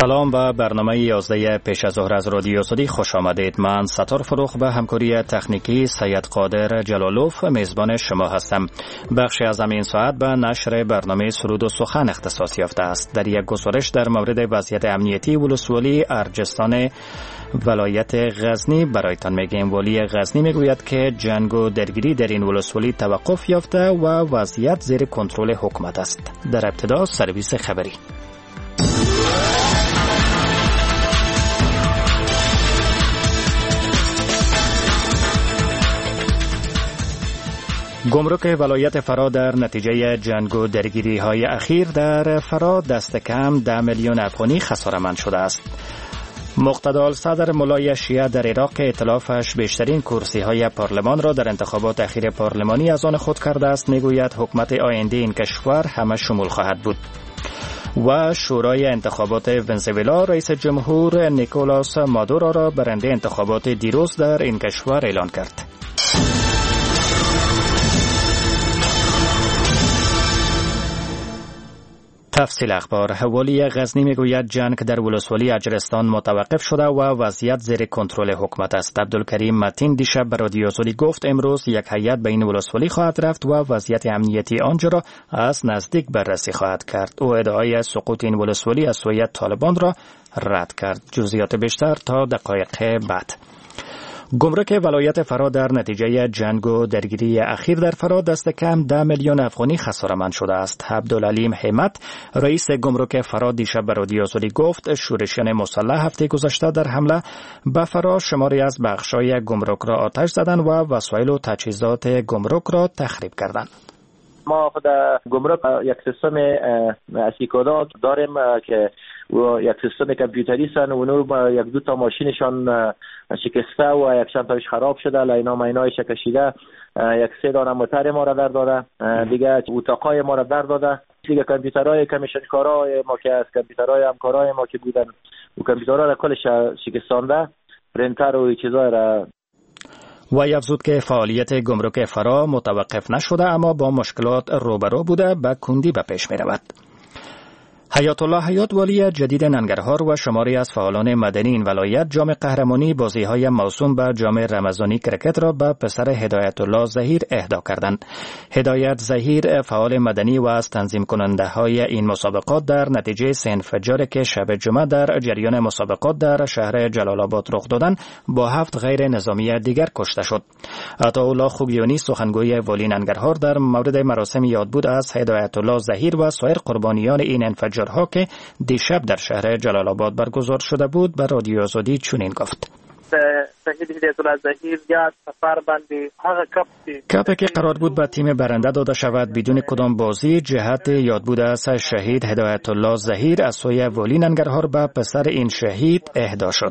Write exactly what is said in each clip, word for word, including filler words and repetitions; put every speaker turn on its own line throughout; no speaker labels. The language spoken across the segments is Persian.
سلام و برنامه یازده پیش از ظهر از رادیو سعودی خوش آمدید. من ستار فروخ به همکاری تکنیکی سید قادر جلالوف میزبان شما هستم. بخشی از این ساعت به نشر برنامه سرود و سخن اختصاص یافته است. در یک گزارش در مورد وضعیت امنیتی ولسوالی ارجستان ولایت غزنی برایتان میگیم. والی غزنی میگوید که جنگ و درگیری در این ولسوالی توقف یافته و وضعیت زیر کنترل حکومت است. در ابتدا سرویس خبری. گمرک ولایت فرا در نتیجه جنگ و درگیری های اخیر در فرا دست کم ده میلیون افغانی خساره‌مند شده است. مقتدی صدر ملای شیعه در عراق ائتلافش بیشترین کرسی های پارلمان را در انتخابات اخیر پارلمانی از آن خود کرده است. میگوید حکومت آینده این کشور همه شمول خواهد بود. و شورای انتخابات ونزوئلا رئیس جمهور نیکولاس مادورو را برنده انتخابات دیروز در این کشور اعلان کرد. تفصیل اخبار. والی غزنی میگوید جنگ در ولسوالی اجرستان متوقف شده و وضعیت زیر کنترل حکومت است. عبدالکریم متین دیشب به رادیو سعودی گفت امروز یک هیئت به این ولسوالی خواهد رفت و وضعیت امنیتی آنجا را از نزدیک بررسی خواهد کرد. او ادعای سقوط این ولسوالی از سوی طالبان را رد کرد. جزئیات بیشتر تا دقایق بعد. گمرک ولایت فرا در نتیجه جنگ و درگیری اخیر در فرا دست کم ده میلیون افغانی خساره‌مند شده است. عبدالعلیم حمد رئیس گمرک فرا دیشب به رادیو سعودی گفت شورشیان مسلح هفته گذشته در حمله به فرا شماری از بخش‌های گمرک را آتش زدند و وسایل و تجهیزات گمرک را تخریب کردند.
ما در گمرک یک سیستم اسیکودا داریم که و یک سیستم کامپیوتری سن و نور یک دو تا ماشینشان شکسته و یک چند تاش خراب شده، لینا مینایش کشیده، یک سه دانه موتر ما را در داده، دیگه اتاقای ما را در داده، دیگه کامپیوترهای کمیشنکارای ما که از کامپیوترهای همکارای ما که بودن و کامپیوترها را کلش شکستانده، پرینتر و چیزای را.
و افزود که فعالیت گمرک فرا متوقف نشده اما با مشکلات روبرو بوده به کندی به پیش می رود. حیات الله حیات والی جدید ننگرهار و شماری از فعالان مدنی این ولایت جام قهرمانی بازی‌های موسوم به جام رمضانی کرکت را به پسر هدایت الله ظهیر اهدا کردند. هدایت ظهیر فعال مدنی و از تنظیم کننده های این مسابقات در نتیجه سه انفجاری که شب جمعه در جریان مسابقات در شهر جلال آباد رخ دادند با هفت غیر نظامی دیگر کشته شد. عطاالله خوگیانی سخنگوی والی ننگرهار در مورد مراسم یادبود از هدایت الله ظهیر و سایر قربانیان این انفجار ها که دیشب در شهر جلال آباد برگزار شده بود به رادیو آزادی چنین گفت:
شهید هدایت الله ظهیر یا سفر باندې هغه کپ
کپی که قرار بود به تیم برنده داده شود بدون کدام بازی جهت یادبود از شهید هدایت الله ظهیر از سوی والی ننگرهار به پسر این شهید اهدا شد.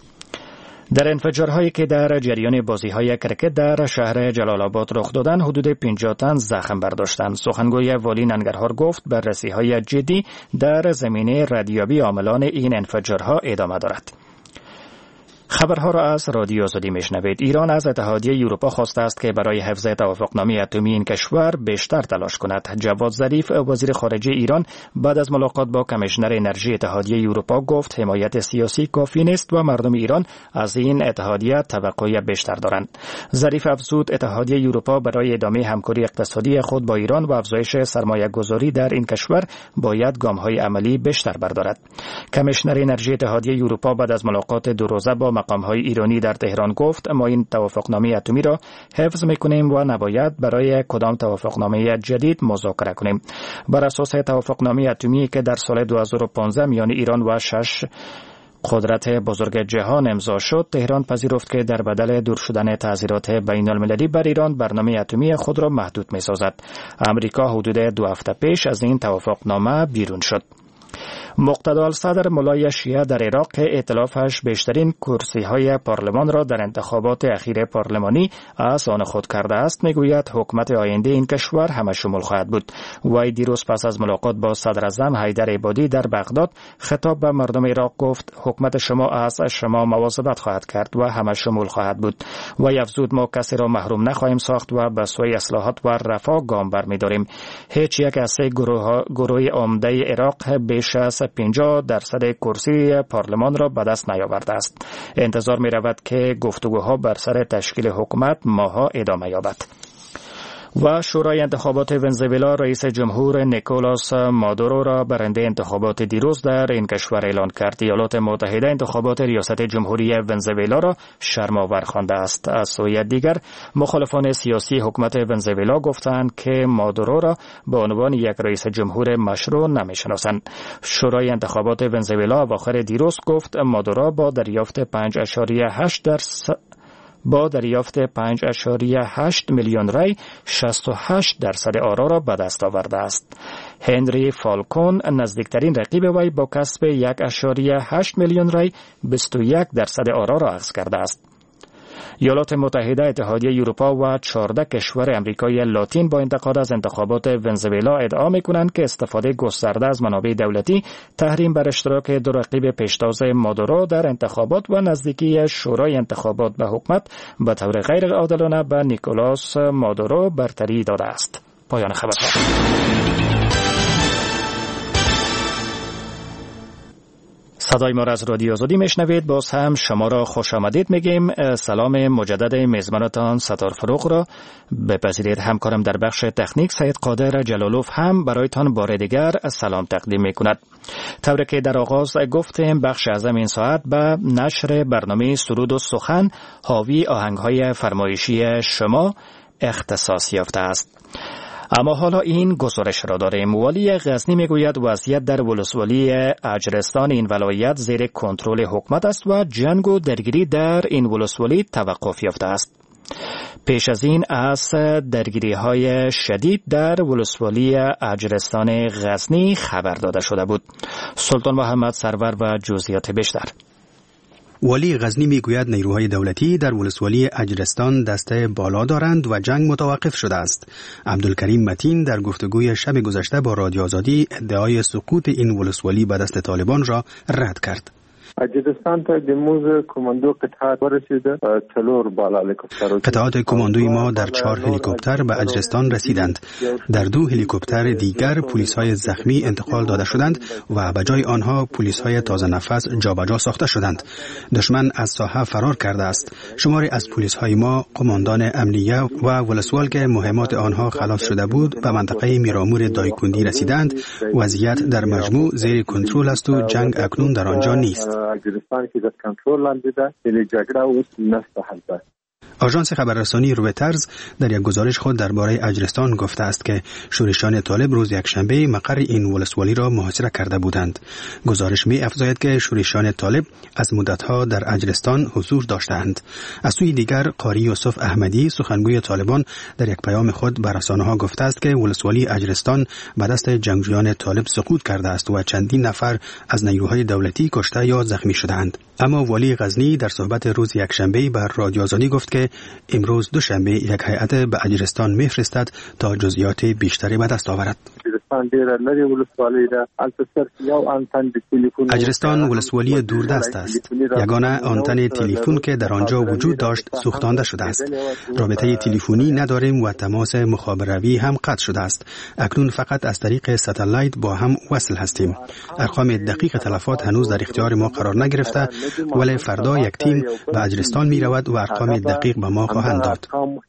در انفجارهایی که در جریان بازی‌های کرکت در شهر جلال آباد رخ دادند حدود پنجاه تن زخم برداشتند. سخنگوی والی ننگرهار گفت بررسی‌های جدی در زمینه ردیابی عاملان این انفجارها ادامه دارد. خبرها را از رادیو آزادی میشنوید. ایران از اتحادیه اروپا خواسته است که برای حفظ توافقنامه اتمی این کشور بیشتر تلاش کند. جواد ظریف وزیر خارجه ایران بعد از ملاقات با کمیشنر انرژی اتحادیه اروپا گفت حمایت سیاسی کافی نیست و مردم ایران از این اتحادیه توقع بیشتر دارند. ظریف افزود اتحادیه اروپا برای ادامه همکاری اقتصادی خود با ایران و افزایش سرمایه گذاری در این کشور باید گام‌های عملی بیشتر بردارد. کمیشنر انرژی اتحادیه اروپا بعد از ملاقات دو روزه با مقام‌های ایرانی در تهران گفت ما این توافقنامه اتمی را حفظ می‌کنیم و نباید برای کدام توافقنامه جدید مذاکره کنیم. بر اساس توافقنامه اتمی که در سال دو هزار و پانزده میان ایران و شش قدرت بزرگ جهان امضا شد، تهران پذیرفت که در بدل دور شدن تعزیرات بین المللی بر ایران برنامه اتمی خود را محدود می‌سازد. امریکا حدود دو هفته پیش از این توافقنامه بیرون شد. مقتدی صدر ملای شیعه در عراق ائتلافش بیشترین کرسی‌های پارلمان را در انتخابات اخیر پارلمانی از آن خود کرده است. میگوید حکومت آینده این کشور همه شمول خواهد بود. وی دیروز پس از ملاقات با صدر اعظم حیدر عبادی در بغداد خطاب به مردم عراق گفت حکومت شما از شما مواظبت خواهد کرد و همه شمول خواهد بود. وی افزود ما کسی را محروم نخواهیم ساخت و به سوی اصلاحات و رفاه گام برمی‌داریم. هیچ یک از سه گروه گروه عمده عراق بیش از پنجاه درصد کرسی پارلمان را به دست نیاورده است. انتظار می رود که گفتگوها بر سر تشکیل حکومت ماه‌ها ادامه یابد. و شورای انتخابات ونزوئلا رئیس جمهور نیکولاس مادورو را برنده انتخابات دیروز در این کشور اعلان کرد. ایالات متحده انتخابات ریاست جمهوری ونزوئلا را شرم‌آور خوانده است. از سوی دیگر مخالفان سیاسی حکومت ونزوئلا گفتند که مادورو را به عنوان یک رئیس جمهور مشروع نمی‌شناسند. شورای انتخابات ونزوئلا اواخر دیروز گفت مادورو با دریافت پنج ممیز هشت درصد با دریافت پنج ممیز هشت میلیون رای شصت و هشت درصد آرا را به دست آورده است. هنری فالکون نزدیکترین رقیب وی با کسب یک ممیز هشت میلیون رای بیست و یک درصد آرا را اخذ کرده است. ایالات متحده، اتحادیه اروپا و چهارده کشور امریکای لاتین با انتقاد از انتخابات ونزوئلا ادعا می‌کنند که استفاده گسترده از منابع دولتی، تحریم بر اشتراک دو رقیب پیشتاز مادورو در انتخابات و نزدیکی شورای انتخابات به حکومت به طور غیر عادلانه به نیکولاس مادورو برتری داده است. پایان خبرها. صدای ما را از رادیو آزادی میشنوید. باز هم شما را خوش آمدید میگیم. سلام مجدد میزبانتان ستار فروغ را بپذیرید. همکارم در بخش تکنیک سید قادر جلالوف هم برایتان بار دیگر سلام تقدیم میکند. طوری که در آغاز گفتیم بخش اعظم این ساعت به نشر برنامه سرود و سخن حاوی آهنگ‌های فرمایشی شما اختصاص یافته است. اما حالا این گزارش را داریم. والی غزنی میگوید وضعیت در ولسوالی اجرستان این ولایت زیر کنترل حکومت است و جنگ و درگیری در این ولسوالی توقف یافته است. پیش از این از درگیری‌های شدید در ولسوالی اجرستان غزنی خبر داده شده بود. سلطان محمد سرور و جزئیات بیشتر.
والی غزنی میگوید نیروهای دولتی در ولسوالی اجرستان دسته بالا دارند و جنگ متوقف شده است. عبدالکریم متین در گفتگوی شب گذشته با رادیو آزادی ادعای سقوط این ولسوالی به دست طالبان را رد کرد.
اجرستان ته د موز کماندو قطعات ورسیده چلور بالا هلیکوپتر
قطعات کماندوی ما در چهار هلیکوپتر به اجرستان رسیدند. در دو هلیکوپتر دیگر پلیس‌های زخمی انتقال داده شدند و به جای آنها پلیس‌های تازه نفس جابجا ساخته شدند. دشمن از ساحه فرار کرده است. شماری از پلیس‌های ما، قماندان امنیه و ولسوال که مهمات آنها خلاص شده بود به منطقه میرامور دایکندی رسیدند. وضعیت در مجموع زیر کنترل است و جنگ اکنون در آنجا نیست.
اجرستان کې د کنټرول لاندې ده، یعنی جګړه اوس نشته هلته.
آژانس خبررسانی رویترز در یک گزارش خود درباره اجرستان گفته است که شورشیان طالب روز یکشنبه مقر این ولسوالی را محاصره کرده بودند. گزارش می افزاید که شورشیان طالب از مدتها در اجرستان حضور داشتند. از سوی دیگر قاری یوسف احمدی سخنگوی طالبان در یک پیام خود به رسانه‌ها گفته است که ولسوالی اجرستان به دست جنگجویان طالب سقوط کرده است و چندین نفر از نیروهای دولتی کشته یا زخمی شدند. اما والی غزنی در صحبت روز یکشنبه بر رادیو آزادی گفت که امروز دوشنبه یک هیئت به اجرستان میفرستد تا جزئیات بیشتری به دست آورد. اجرستان ولسوالی دوردست است. یگانه آنتن تلفن که در آنجا وجود داشت سوختانده شده است. رابطه تلفنی نداریم و تماس مخابراتی هم قطع شده است. اکنون فقط از طریق ستلایت با هم وصل هستیم. ارقام دقیق تلفات هنوز در اختیار ما قرار نگرفته، ولی فردا یک تیم به اجرستان می رود و ارقام دقیق به ما خواهند داد.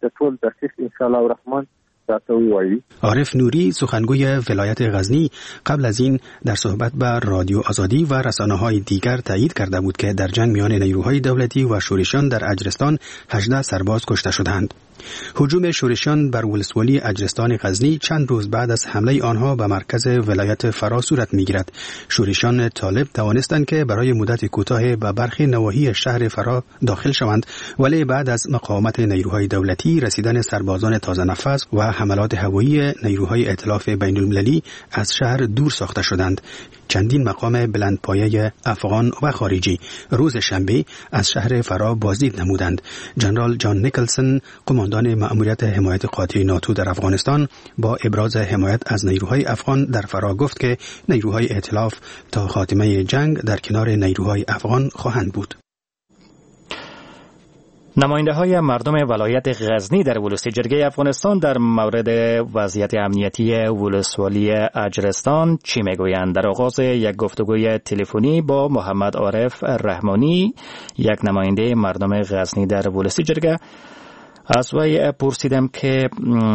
عارف نوری سخنگوی ولایت غزنی قبل از این در صحبت با رادیو آزادی و رسانه‌های دیگر تایید کرده بود که در جنگ میان نیروهای دولتی و شورشیان در اجرستان هجده سرباز کشته شدند. هجوم شورشیان بر ولسوالی اجرستان غزنی چند روز بعد از حمله آنها به مرکز ولایت فرا صورت می‌گیرد. شورشیان طالب توانستند که برای مدت کوتاه به برخی نواحی شهر فرا داخل شوند، ولی بعد از مقاومت نیروهای دولتی، رسیدن سربازان تازه نفس و حملات هوایی نیروهای ائتلاف بین‌المللی از شهر دور ساخته شدند. چندین مقام بلندپایه افغان و خارجی روز شنبه از شهر فرا بازدید نمودند. جنرال جان نیکلسون، قماندان مأموریت حمایت قاطع ناتو در افغانستان، با ابراز حمایت از نیروهای افغان در فرا گفت که نیروهای ائتلاف تا خاتمه جنگ در کنار نیروهای افغان خواهند بود.
نماینده های مردم ولایت غزنی در ولسی جرگه افغانستان در مورد وضعیت امنیتی ولسوالی اجرستان چی میگویند؟ در آغاز یک گفتگوی تلفنی با محمد عارف رحمانی، یک نماینده مردم غزنی در ولسی جرگه، از وی پرسیدم که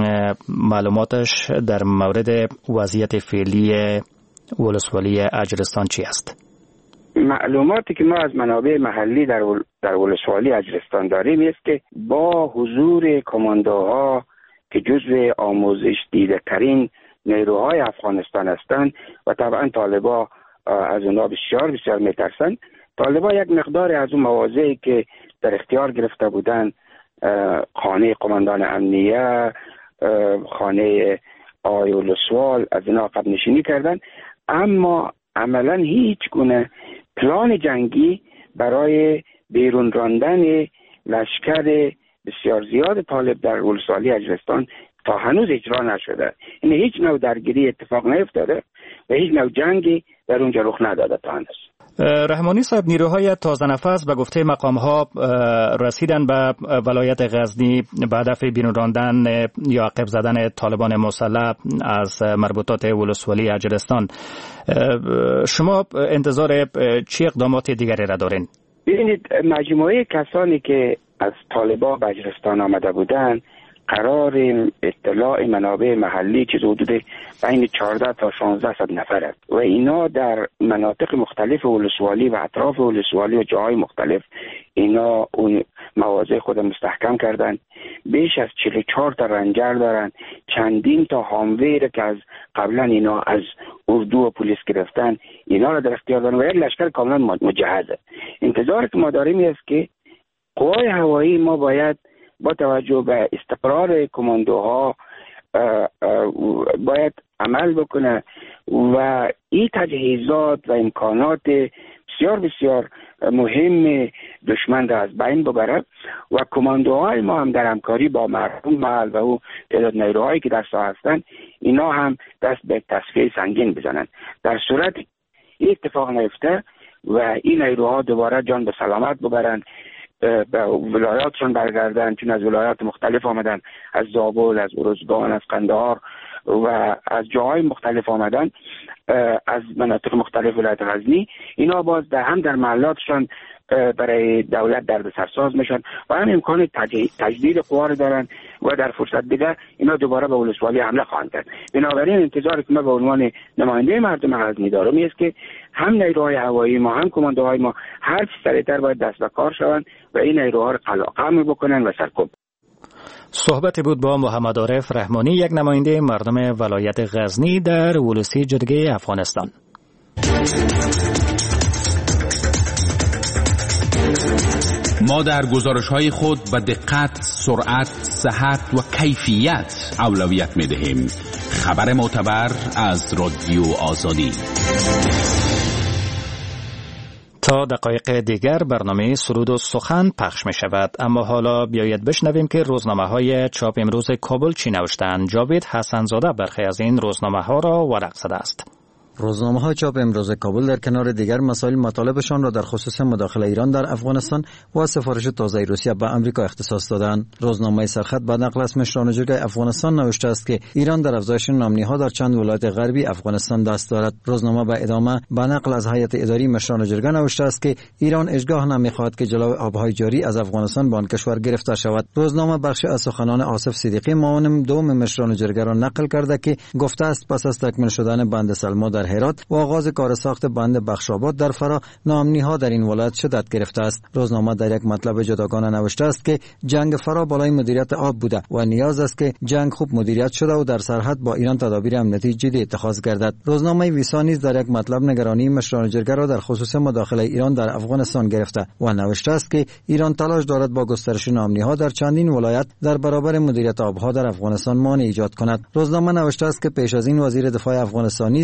معلوماتش در مورد وضعیت فعلی ولسوالی اجرستان چی است؟
معلوماتی که ما از منابع محلی در ول... در ولسوالی اجرستان داریم است که با حضور کماندوها که جزو آموزش دیده ترین نیروهای افغانستان هستند و طبعا طالبا از اونها بسیار بسیار میترسند. طالبا یک مقدار از اون مواضعی که در اختیار گرفته بودند، خانه قماندان امنیه، خانه آقای ولسوال، از اینا عقب نشینی کردن، اما عملا هیچ گونه پلان جنگی برای بیرون راندن لشکر بسیار زیاد طالب در ولسوالی اجرستان تا هنوز اجرا نشده. این هیچ نوع درگیری اتفاق نیفتاده و هیچ نوع جنگی در اونجا رخ نداده تا هنوز.
رحمانی صاحب، نیروهای تازه نفس به گفته مقام‌ها رسیدن به ولایت غزنی به هدف بیرون راندن یا عقب زدن طالبان مسلح از مربوطات ولسوالی اجرستان. شما انتظار چه اقدامات دیگری را دارین؟
ببینید، مجموعه کسانی که از طالبان به اجرستان آمده بودند قرار اطلاع منابع محلی که حدود بین چهارده تا شانزده صد نفر است و اینا در مناطق مختلف ولسوالی و اطراف ولسوالی و جاهای مختلف اینا اون مواضع خود مستحکم کردن. بیش از چهل و چهار تا رنجر دارن، چندین تا هامویر که از قبلا اینا از اردو و پلیس گرفتن اینا را در اختیار دارن و یک لشکر کاملا مجهزه. انتظار که ما داریم است که قوای هوایی ما باید با توجه به استقرار کماندوها باید عمل بکنه و این تجهیزات و امکانات بسیار بسیار مهم دشمن را از بین ببره و کماندوهای ما هم در همکاری با مردم محل و او تعداد نیروهایی که در ساحه هستند اینا هم دست به تصفیه سنگین بزنن. در صورت این اتفاق نیفته و این نیروها دوباره جان به سلامت ببرند، به ولایاتشون برگردن، چون از ولایات مختلف آمدن، از زابل، از ارزگان، از قندهار و از جاهای مختلف آمدن، از مناطق مختلف ولایت غزنی، اینا باز در هم در محلاتشان برای دولت درد سرساز میشن و هم امکان تجدید قوا رو دارن و در فرصت دیگر اینا دوباره به ولسوالی حمله خواهند کرد. بنابراین انتظار که ما به عنوان نماینده مردم غزنی دارم است که هم نیروهای هوایی ما هم کماندوهای ما هر چه سریعتر باید دست به کار شوند و این نیروها رو قلقم بکنن و سرکوب.
صحبت بود با محمد عارف رحمانی، یک نماینده مردم ولایت غزنی در ولسی جرگه افغانستان.
ما در گزارش‌های خود به دقت، سرعت، صحت و کیفیت اولویت می‌دهیم. خبر معتبر از رادیو آزادی.
تا دقایق دیگر برنامه سرود و سخن پخش می شود، اما حالا بیایید بشنویم که روزنامه های چاپ امروز کابل چی نوشتند. جاوید حسن‌زاده برخی از این روزنامه ها را ورق زده است.
روزنامه های چاپ امروز کابل در کنار دیگر مسائل مطالبشان را در خصوص مداخله ایران در افغانستان و سفارش تازه روسیه به آمریکا اختصاص دادند. روزنامه سرخط به نقل از مشران جرگه افغانستان نوشته است که ایران در افزایش نامنی‌ها در چند ولایت غربی افغانستان دست دارد. روزنامه به ادامه به نقل از هیئت اداری مشران جرگه نوشته است که ایران هیچگاه نمی‌خواهد که جلوی آب‌های جاری از افغانستان به آن کشور گرفته شود. روزنامه بخشی از سخنان آصف صدیقی معاون دوم مشران جرگه را نقل کرده که گفته است پس از تکمیل شدن بند سلما در هرات و آغاز کار ساخت بند بخشاباد در فرا، ناامنی‌ها در این ولایت شدت گرفته است. روزنامه در یک مطلب جداگانه نوشته است که جنگ فرا بالای مدیریت آب بوده و نیاز است که جنگ خوب مدیریت شده و در سرحد با ایران تدابیر امنیتی جدی اتخاذ گردد. روزنامه ویسا نیز در یک مطلب نگرانی مشران جرگه را در خصوص مداخله ایران در افغانستان گرفته و نوشته است که ایران تلاش دارد با گسترش ناامنی‌ها در چندین ولایت در برابر مدیریت آبها در افغانستان مانع ایجاد کند. روزنامه نوشته است که پیش از این وزیر دفاع افغانستان نیز در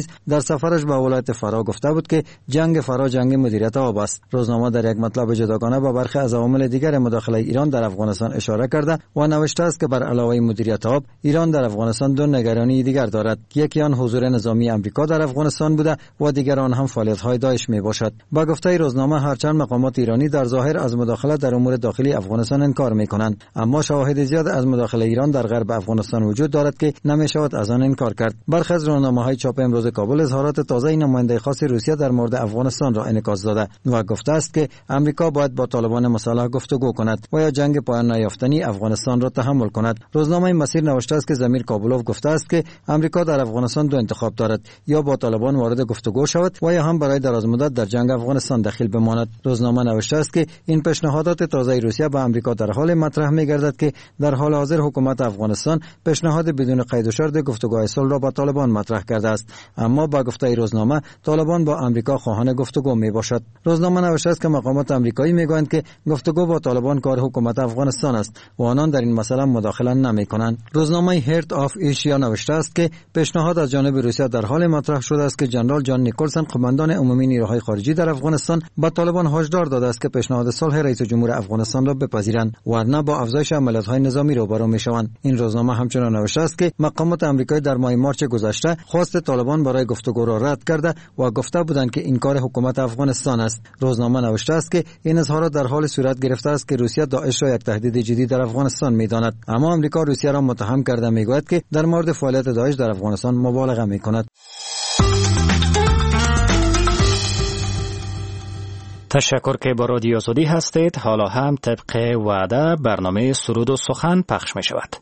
سفرش به ولایت فرا گفته بود که جنگ فرا جنگ مدیریت آب است. روزنامه در یک مطلب جداگانه به برخی از عوامل دیگر مداخله ایران در افغانستان اشاره کرده و نوشته است که بر علاوه مدیریت آب، ایران در افغانستان دو نگرانی دیگر دارد. یکی آن حضور نظامی آمریکا در افغانستان بوده و دیگر آن هم فعالیت‌های داعش میباشد. با گفته روزنامه هرچند مقامات ایرانی در ظاهر از مداخله در امور داخلی افغانستان انکار میکنند، اما شواهد زیاد از مداخله ایران در غرب افغانستان وجود دارد که نمیشود از آن انکار کرد. برخی از روزنامه‌های چاپ امروز کابل اظهارات تازه نماینده خاص روسیه در مورد افغانستان را انعکاس داده و گفته است که امریکا باید با طالبان مصالحه گفتگو کند و یا جنگ پایان نیافتنی افغانستان را تحمل کند. روزنامه مسیر نوشته است که ضمیر کابلوف گفته است که امریکا در افغانستان دو انتخاب دارد، یا با طالبان وارد گفتگو شود و یا هم برای دراز مدت در جنگ افغانستان دخیل بماند. روزنامه نوشته است که این پیشنهادات تازه روسیه به امریکا در حال مطرح می‌گردد که در حال حاضر حکومت افغانستان پیشنهاد بدون قید و شرط گفتگوهای صلح را با طالبان مطرح کرده است، اما با گفته روزنامه طالبان با امریکا خواهان گفتگو میباشد. روزنامه نوشته است که مقامات آمریکایی میگویند که گفتگو با طالبان کار حکومت افغانستان است و آنان در این مسئله مداخله نمیکنند. روزنامه هرت آف ایشیا نوشته است که پیشنهاد از جانب روسیه در حال مطرح شده است که جنرال جان نیکلسن، قماندان عمومی نیروهای خارجی در افغانستان، با طالبان هشدار داده است که پیشنهاد صلح رئیس جمهور افغانستان را بپذیرند ورنه با افزایش عملیات‌های نظامی روبرو میشوند. این روزنامه همچنین نوشته است که مقامات آمریکایی در ماه مارچ گذشته خواست طالبان برای گفتگو را رد کرده و گفته بودند که این کار حکومت افغانستان است. روزنامه نوشته است که این اظهارات در حال صورت گرفته است که روسیه داعش را یک تهدید جدی در افغانستان می‌داند، اما آمریکا روسیه را متهم کرده میگوید که در مورد فعالیت داعش در افغانستان مبالغه می‌کند.
تشکر که با رادیو آزادی هستید. حالا هم طبق وعده برنامه سرود و سخن پخش می شود.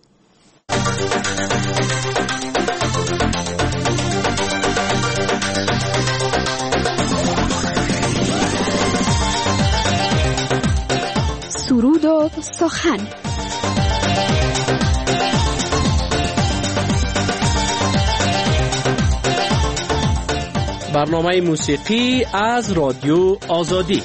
سرود و سخن.
برنامه موسیقی از رادیو آزادی.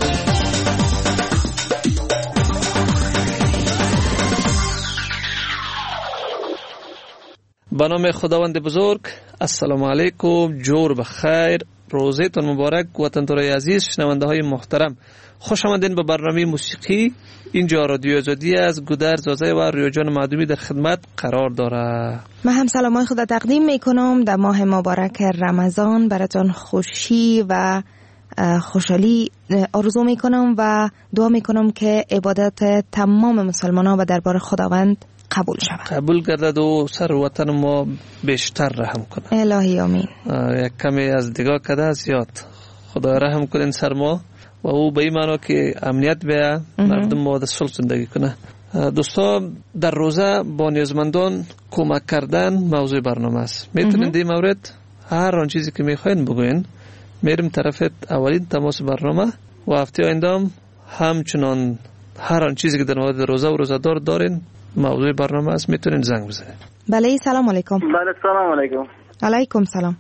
به نام خداوند بزرگ. السلام علیکم، جور بخیر، روزتون مبارک وطن‌دارای عزیز، شنونده های محترم، خوش آمدین به برنامه موسیقی. اینجا رادیو آزادی از گودر زازه و ریاجان معدومی در خدمت قرار داره.
من هم سلامای خدا تقدیم میکنم. در ماه مبارک رمضان براتون خوشی و خوشحالی آرزو میکنم و دعا میکنم که عبادت تمام مسلمانان و دربار خداوند قبول شود،
قبول گردد و سر وطن ما بیشتر رحم کنه.
الهی آمین.
یک کمی از دیگاه کده زیاد خدا رحم کنین سر ما و او به این معنا که امنیت بیا مردم ما در صلح زندگی کنه. دوستا، در روزه با نیازمندان کمک کردن موضوع برنامه است. میتونین در مورد هر آن چیزی که میخواین بگوین. میریم طرف اولین تماس برنامه و هفته آینده همچنان هر آن چیزی که در مورد روزه و روزه‌دار دارین موضوع برنامه است، میتونین زنگ بزنید.
بله، سلام علیکم.
بله، سلام علیکم.
علیکم سلام.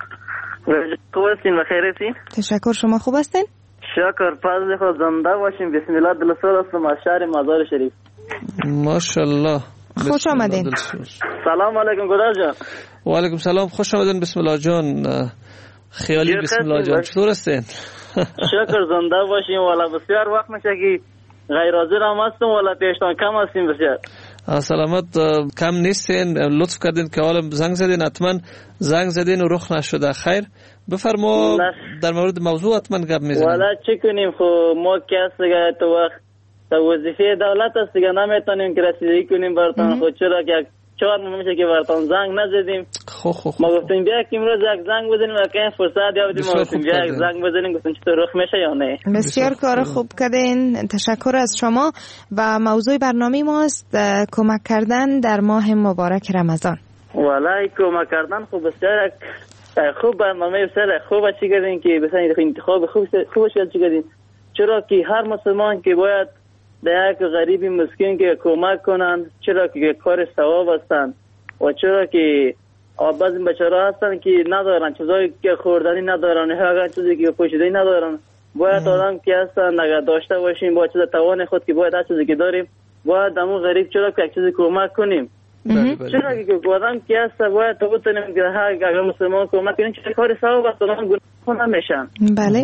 خوب هستین؟ بخیر هستین؟
تشکر، شما خوب هستین؟
شکر، فضل خود زنده باشین. بسم الله. دلسوز هستم از شهر مزار شریف.
ماشاءالله،
خوش آمدین.
سلام علیکم گودر جان.
و علیکم سلام، خوش آمدین. بسم الله جان. خیالی بسم الله جان، چطور هستین؟
شکر، زنده باشین. والا بسیار وقت میشه که غیر حاضر هم هستم، والا پیشتان کم هستیم بسیار.
سلامت کم نیستین، لطف کردین که حالا زنگ زدین، حتما زنگ زدین و رخ نشده. خیر بفرما، در مورد موضوع حتما گپ میزنیم.
والا چی کنیم، خو ما که هست دیگه تو وقت تا وظیفه دولت هست دیگه، نمیتونیم که رسیدگی کنیم براتون. خود چرا که چهار ماه میشه که براتون زنگ نزدیم.
خو خو
ما گفتیم بیا که امروز یک زنگ بزنیم و که فرصت یابیم. ما گفتیم بیا یک زنگ بزنیم، گفتیم چطور رخ میشه یا نه.
بسیار کار خوب کردین، تشکر از شما. و موضوع برنامه ماست کمک کردن در ماه مبارک رمضان.
والله کمک کردن خوب بسیار خوب برنامه بسیار خوب چی کردین که بسیار انتخاب خوب خوب چی کردین، چرا که هر مسلمان که باید در یک غریبی مسکین که کمک کنن، چرا که کار ثواب هستن و چرا که بعضی بچه‌ها هستن که ندارن چیزایی که خوردنی ندارن، هر چیزی که پوشیدنی ندارن. باید آدم که هستن اگر داشته باشیم با چیز توان خود که باید هر چیزی که داریم باید همون غریب چرا که یک چیزی کمک کنیم. چرا که آدم که است باید تو بتونیم که اگر مسلمان کمک کنیم چه کاری ثواب است اونم گناه نمیشن.
بله.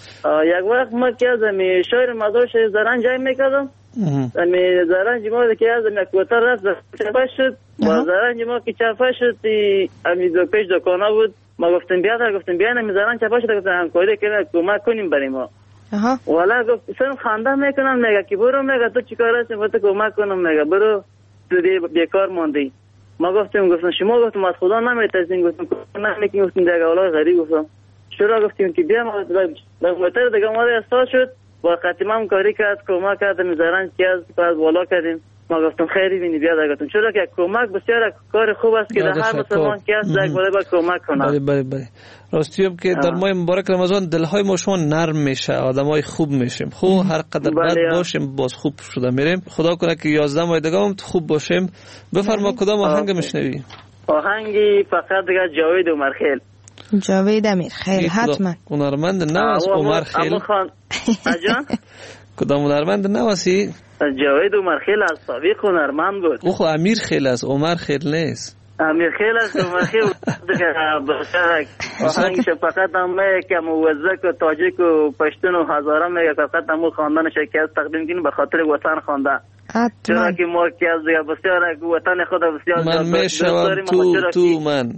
یک وقت ما که از می شایر مزار شایر زرنج جای میکردم. می زرنج ما که از می کوتر رفت چرپا شد. با زرنج ما که چرپا شد امی دو پیش دکانه بود. ما گفتیم بیا تا گفتیم بیا نمی زرنج چرپا شد گفتم همکاری کنه کمک کنیم برای ما.
آها.
والا گفت سن خنده میکنم میگه که برو میگه تو چیکار هستی من تو کمک کنم میگه برو تو دی بیکار ماندی. ما گفتیم گفتم شما گفتم از خدا نمیترسین گفتم نمیکنیم گفتیم دیگه اولا غریب گفتم چرا گفتیم که بیا ما بهتر دیگه ما استاد شد با خاتمم کاری کرد کمک کرد میذارن که از بعد والا کردیم. ما گفتم خیری بینی بیا دیگه چرا که کمک بسیار کار خوب است که در هر مسلمان که است یک بار با کمک کنه.
بله بله بله راستیم که در ماه مبارک رمضان دلهای ما شما نرم میشه آدمای خوب میشیم خب هر قدر بد باشیم باز خوب شده میریم. خدا کنه که یازده ماه دیگه هم خوب باشیم. بفرما کدام آهنگ میشنوی؟
آهنگی فقط دیگه جاوید عمرخیل.
جاوید عمرخیل حتما.
هنرمند نواز عمرخیل.
امو خان اجان
کدام هنرمند نواسی؟
جاوید عمرخیل از سابق هنرمند بود.
او خو امیر خیل است عمر خیل نیست.
امیر خیل است عمر خیل دیگه بسیار آهنگش فقط هم که موزک و تاجیک و پشتون و هزاره میگه فقط همون خواندن شکست تقدیم کنیم به خاطر وطن خوانده. چرا که ما که از دیگه بسیار وطن خود بسیار
من میشوم تو تو من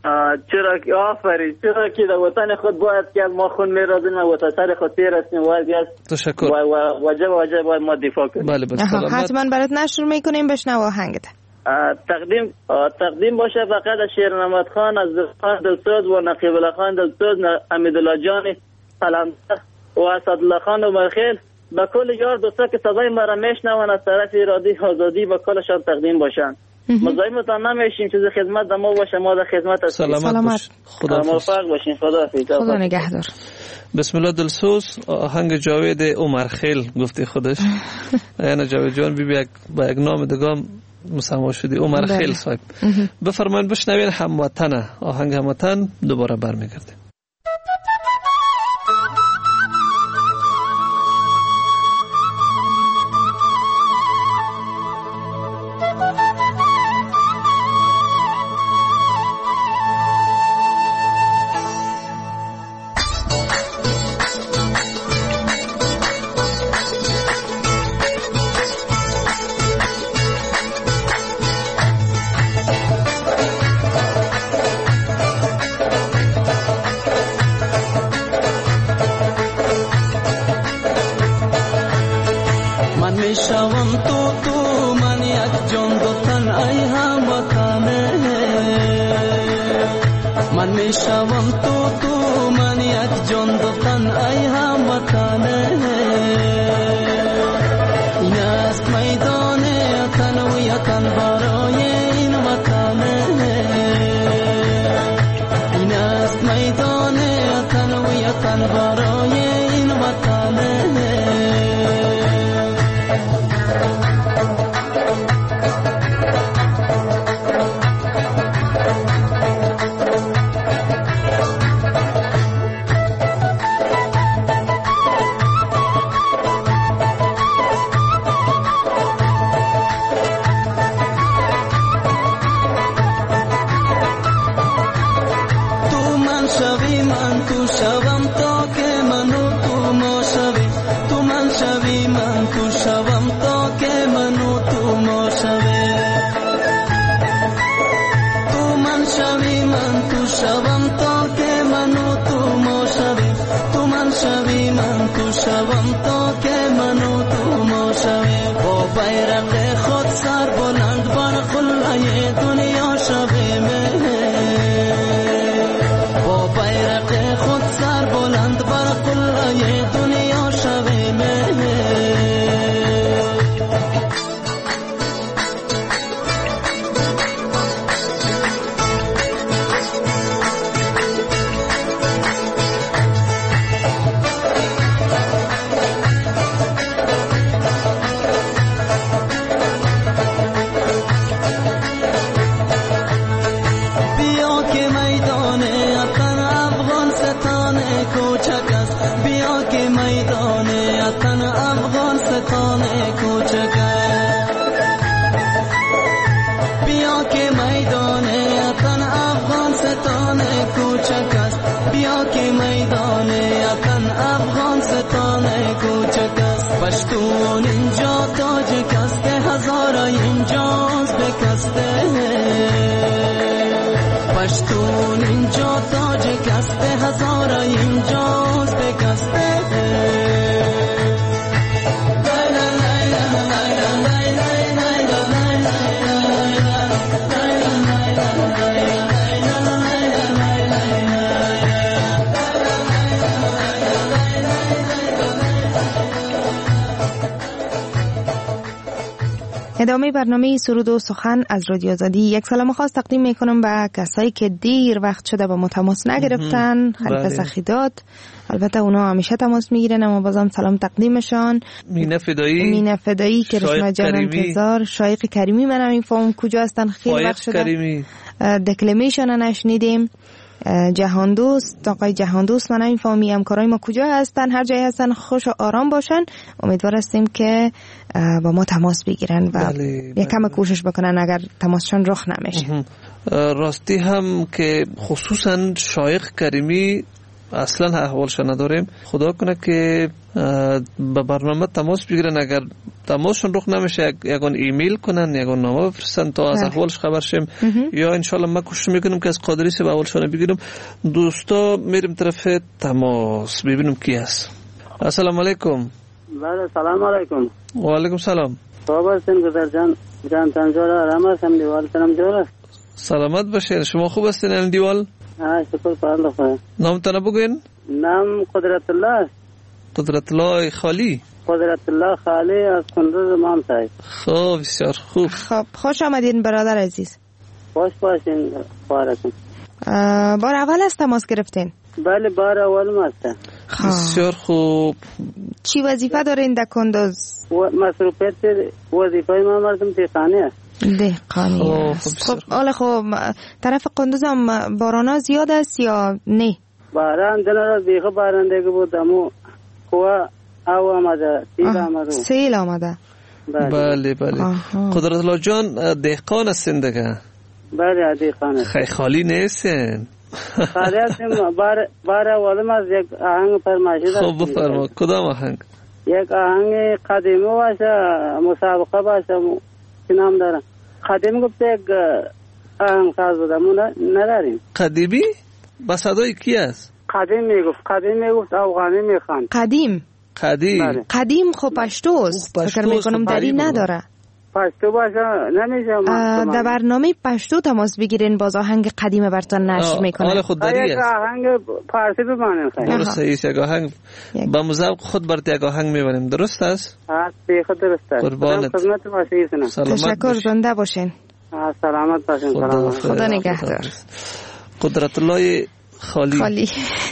چرا که آفرین چرا که در وطن خود باید که از ما خون میرازیم و وطن خود تیرستیم باید
تشکر
واجب واجب باید ما دفاع کنیم.
بله بله
حتما برات نشر میکنیم بشنو آهنگت.
تقدیم تقدیم باشه فقط از شیر نماد خان از خان دلسوز و نقیب الله خان دلسوز امیدالله جان قلمدر و اسدالله خان عمرخیل به کل یار دوستا که صدای ما را میشنون از طرف رادیو آزادی به کلشان تقدیم باشن. مزاحمتان نمیشیم چیز خدمت ما باشه ما در خدمت هستیم.
سلامت خدا
موفق باشین. خدا حافظ.
خدا نگهدار.
بسم الله دلسوز آهنگ جاوید عمرخیل گفتی خودش. یعنی جاوید جان بی بی با یک نام دیگه مسما شدی عمرخیل صاحب. بفرمایید بشنوین هموطن آهنگ هموطن دوباره برمیگردیم.
شکسته پشتون اینجا تاج کسته هزارا اینجاست بکسته
ادامه برنامه سرود و سخن از رادیو آزادی. یک سلام خاص تقدیم میکنم به کسایی که دیر وقت شده با ما تماس نگرفتن. حلقه سخیدات البته اونا همیشه تماس میگیرن اما بازم سلام تقدیمشان.
مینه فدایی
مینه فدایی که رشمه جان انتظار شایق کریمی من همین فهم کجا هستن خیلی وقت شده دکلمیشان نشنیدیم. جهان دوست آقای جهان دوست من این فامی همکارای ما کجا هستن هر جایی هستن خوش و آرام باشن. امیدوار هستیم که با ما تماس بگیرن و بله، یک کم کوشش بکنن اگر تماسشان رخ نمیشه.
راستی هم که خصوصا شایق کریمی اصلا احوالش نداریم. خدا کنه که به برنامه تماس بگیرن. اگر تماسشون رخ نمیشه یگان ایمیل کنن یگان نامه بفرستن تا از احوالش خبر شیم یا انشالله ما کوشش میکنیم که از قادری سے به احوالشون بگیریم. دوستا میریم طرف تماس ببینیم کی هست. السلام علیکم.
بله سلام علیکم.
و علیکم سلام.
خوب هستین گذر جان؟ جان تنجور آرام هستم دیوال سلام جور.
سلامت باشین. شما خوب هستین ال دیوال؟
ها شکر خدا خدا.
نامتون بگوین؟
نام قدرت الله.
قدرت الله خالی.
قدرت الله خالی از کندوز مامتای.
خوب بسیار خوب.
خب خوش آمدین برادر عزیز.
خوش باشین بارکم.
بار اول است تماس گرفتین؟
بله بار اول ماسته.
بسیار خوب.
چی وظیفه دارین در کندوز؟
مصروفیت وظیفه ما مردم دهقانی است.
دهقانی است. خب حالا خب طرف کندوز هم بارانا زیاد است یا نه؟
باران دنرا دیگه باران دیگه بود امو کوه او آمده سیل آمده.
سیل آمده.
بله بله. قدرت الله جان دهقان هستین دیگه؟
بله دهقان است.
خیلی خالی نیستین.
خالی هستیم. بار بار اولم از یک آهنگ فرمایشی داشتیم.
خب بفرما کدام آهنگ؟
یک آهنگ قدیمی باشه مسابقه باشه چی نام داره قدیمی گفت یک آهنگ ساز بوده ما نداریم.
قدیمی؟ با صدای کی است؟
قدیم میگفت قدیم میگفت افغانی میخواند.
قدیم
قدیم
بله.
قدیم خب پشتوست. فکر میکنم دری نداره.
پشتو باشه نمیشه.
در برنامه پشتو تماس بگیرین باز آهنگ قدیم براتون نشر میکنه.
حال خود دری است.
آهنگ فارسی بمانیم خیلی.
درست است. یک آهنگ با مذوق خود برات یک آهنگ میبریم. درست است؟
ها خود درست است.
قربانت.
خدمت باشید.
تشکر زنده باشین.
سلامت باشین. سلام.
خدا نگهدار.
قدرت الله خالی
خالی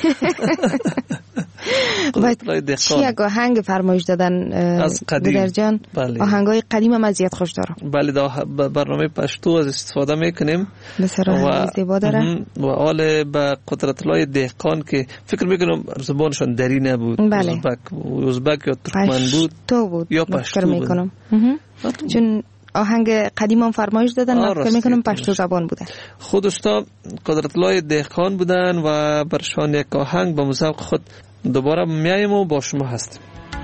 چی یک آهنگ فرمایش دادن
از قدیم
جان؟
بله.
آهنگای قدیم هم ازیت خوش دارم.
بله دا برنامه پشتو از استفاده میکنیم
و زیبا داره
و آل به قدرت الله دهقان که فکر میکنم زبانشان دری نبود.
بله.
ازبک ازبک یا ترکمن بود
پشتو بود
یا پشتو
میکنم چون آهنگ قدیم هم فرمایش دادن و فکر میکنم پشتو زبان بوده.
خود استا قدرت الله دهقان بودن و برشان یک آهنگ با مذوق خود دوباره میایم و با شما هستیم.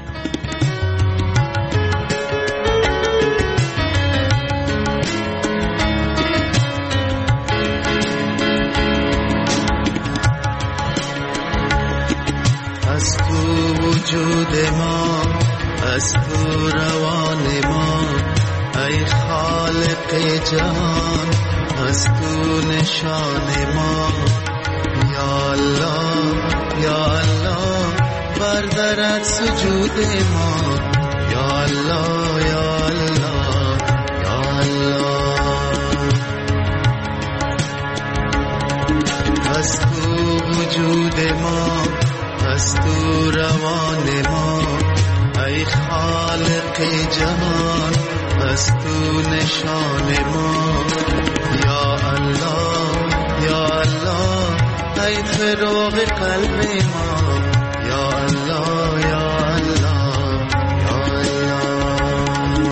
از تو وجود ما از تو روان ما ای خالق جهان از تو نشان ما یا الله یا الله بردارد سجود ما یا الله یا الله یا الله از تو وجود ما از تو روان ما ای خالق جهان از تو نشان ما یا الله یا الله ای فراغ قلب ما یا الله یا الله یا الله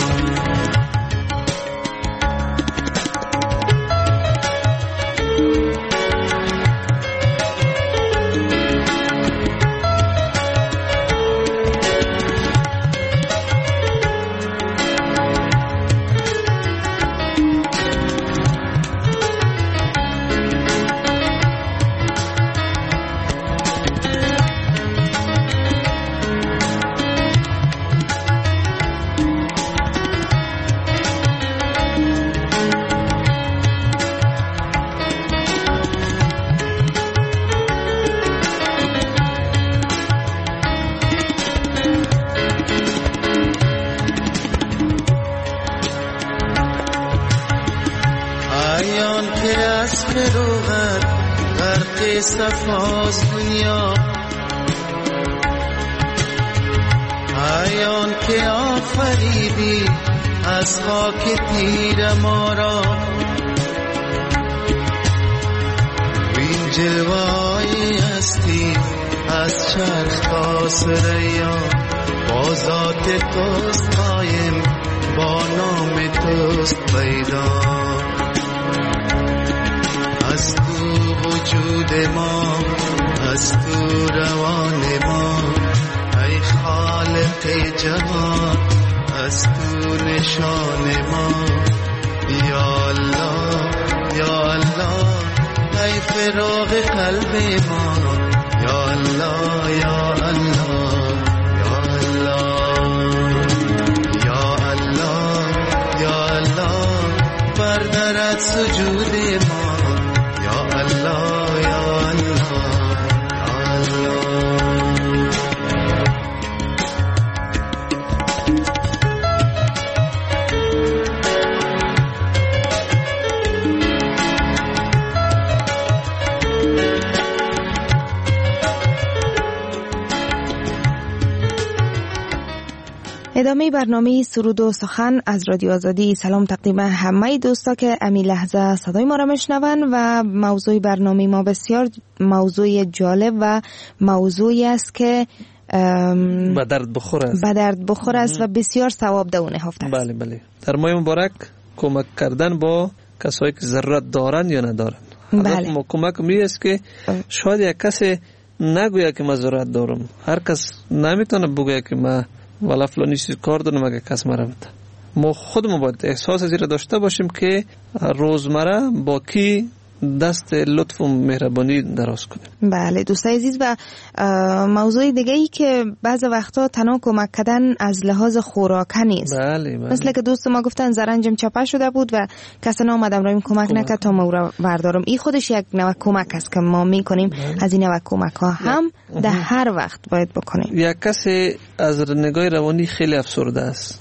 روغن غرق صفاست دنیا. ایان که آفریدی از خاک تیر ما را، وین جلوه‌ای هستی از چرخ تا ثریا. با ذات توست قایم، با نام توست پیدا. از تو وجود ما، از تو روان ما، ای خالق جهان از تو نشان ما. یا الله یا الله ای فراغ قلب ما. یا الله یا الله یا الله یا الله یا الله بردارد سجود ما. یا الله یا الله یا الله.
ادامه برنامه سرود و سخن از رادیو آزادی. سلام تقدیم همه دوستا که امی لحظه صدای ما را میشنون و موضوع برنامه ما بسیار موضوع جالب و موضوعی است که
به درد بخور است
به درد بخور است و بسیار ثواب ده نهفته است.
بله بله. در ماه مبارک کمک کردن با کسایی که ضرورت دارن یا ندارن.
بله.
ما کمک می است که شاید یک کسی نگوید که من ضرورت دارم. هر کس نمیتونه بگه که من والا فلانی چیز کار دارم اگه کس مرا بده. ما خودمون باید احساس از این داشته باشیم که روزمره با کی دست لطف و مهربانی دراز کنیم.
بله دوستای عزیز، و موضوع دیگه ای که بعض وقتا تنها کمک کردن از لحاظ خوراکه نیست.
بله بله.
مثل که دوست ما گفتن زرنجم چپه شده بود و کسی نامدم رایم کمک, کمک نکرد تا ما را وردارم. این خودش یک نوع کمک است که ما میکنیم. بله. از این نوع کمک ها هم در هر وقت باید بکنیم.
یک کسی از نگاه روانی خیلی افسرده است،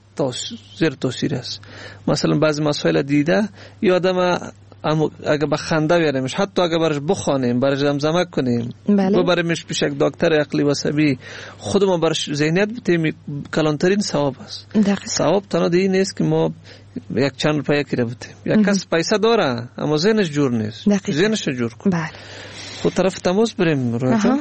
زیر تاثیر است. مثلا بعضی مسائل دیده یا آدم اما اگه به خنده بیاریمش، حتی اگه برش بخوانیم، برش زمزمه کنیم،
بله.
ببریمش پیش یک دکتر عقلی و عصبی، خودمون برش ذهنیت بتیم، کلانترین ثواب است. ثواب تنها دی نیست که ما یک چند روپیه کی را بتیم. یک کس پیسه داره اما ذهنش جور نیست. ذهنش جور کن.
بله.
خود طرف تماس بریم روی جان.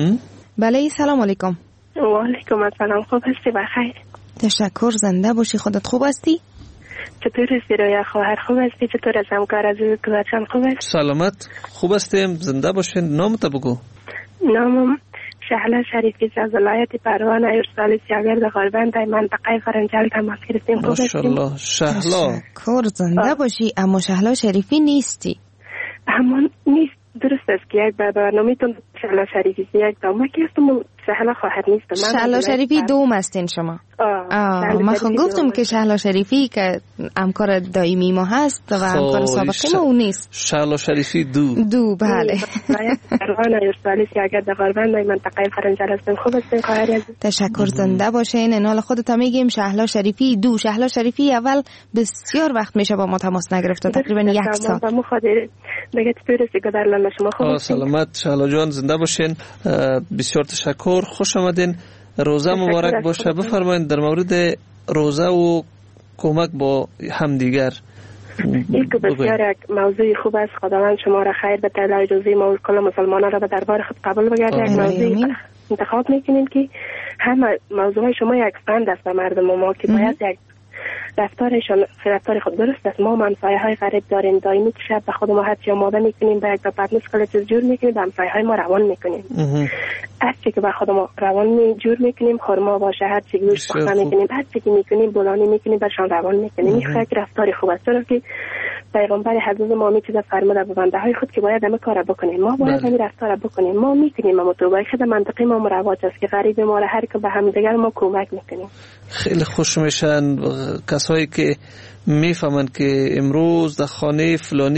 بله سلام علیکم.
و علیکم السلام. خوب هستی؟ بخیر.
تشکر. زنده باشی. خودت خوب هستی؟
چطور هستی رویا خواهر؟ خوب هستی؟ چطور از همکار از کوچان خوب هستی؟
سلامت خوب هستیم. زنده باشین. نامت بگو.
نامم شهلا شریفی از ولایت پروان ایرسالی سیاگرد غربند در منطقه فرنجال تماس گرفتیم. خوب هستی؟
ماشاءالله. شهلا
تشکر. زنده باشی. اما شهلا شریفی نیستی.
اما نیست. درست است که یک برنامه‌تون شهلا شریفی یک دامه که هستم، شهلا خواهر نیستم.
شهلا شریفی دوم هستین شما. آه من خود گفتم که شهلا شریفی که همکار دائمی ما هست و همکار سابقه ما اون نیست.
شهلا شریفی دو
دو بله.
پروان ایرسالی سیاگرد غربند در منطقه فرنجال هستم. خوب هستین خواهر عزیز؟
تشکر. زنده باشین. ان حال خودت میگیم شهلا شریفی دو. شهلا شریفی اول بسیار وقت میشه با ما تماس نگرفته، تقریبا یک سال.
ما خاطر دیگه تپرسی که در لند شما خوب
هستین؟ سلامت شهلا جان. زنده باشین. بسیار تشکر. خوش آمدین. روزه مبارک باشه. بفرمایید در مورد روزه و کمک با همدیگر.
این که بسیار یک موضوع خوب است. خداوند شما را خیر به طلای روزی ما و کل مسلمانان را به دربار خود قبول بگرده. یک موضوع انتخاب میکنیم که همه موضوع شما یک پند است به مردم ما که باید یک رفتارشان رفتار خود درست است. ما همسایه های غریب داریم، دائمی که شب به خود ما حتی آماده میکنیم، به یک دو پتنوس کل چیز جور میکنیم، به همسایه های ما روان میکنیم. هر چی که به خود ما روان می جور میکنیم، خورما باشه، هر چی گوشت پخته میکنیم، هر چی که میکنیم بولانی میکنیم برشان روان میکنیم. این یک رفتار خوب است، چرا که پیغمبر حضرت ما میگه فرموده به بنده های خود که باید همه کار بکنیم. ما باید همین رفتار بکنیم. ما میکنیم، اما تو باید خود منطقه ما رواج است که غریب ما را هر که به هم دیگر ما کمک میکنیم.
خیلی خوش میشن کسایی که میفهمن که امروز در خانه فلانی